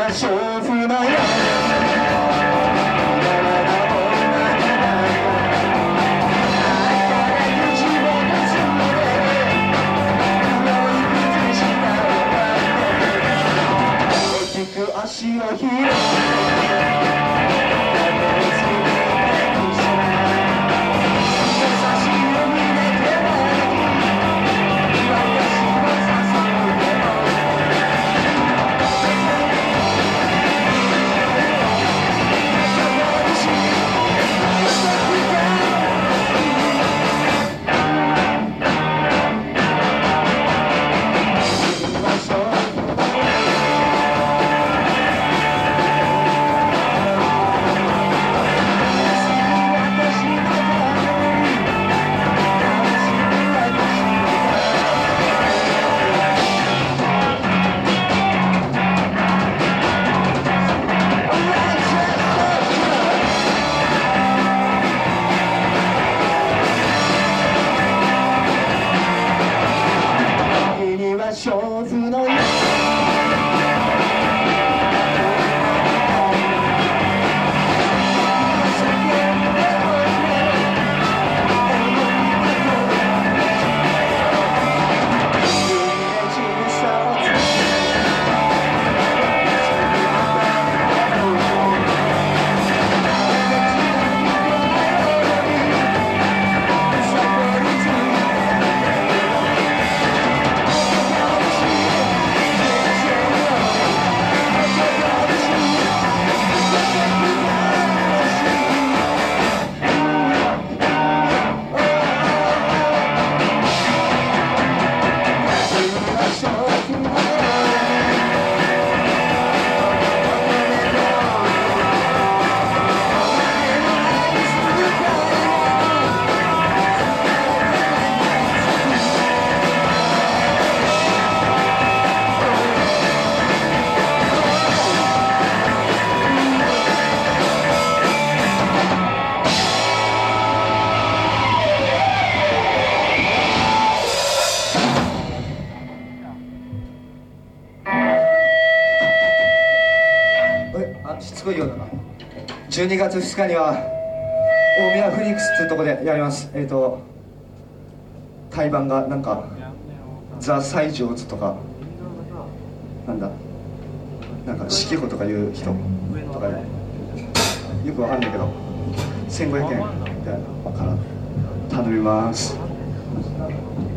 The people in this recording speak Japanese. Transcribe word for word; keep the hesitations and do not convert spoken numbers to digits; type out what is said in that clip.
勝負のよ足を広げて勝負のよしつこいようだな。じゅうにがつふつかには大宮フリックスっていうとこでやります。えっ、ー、と対バンがなんかザ・サイジョーズとかなんだなんか四季穂とかいう人とかよくわかんないけどせんごひゃくえんみたいなから頼みます。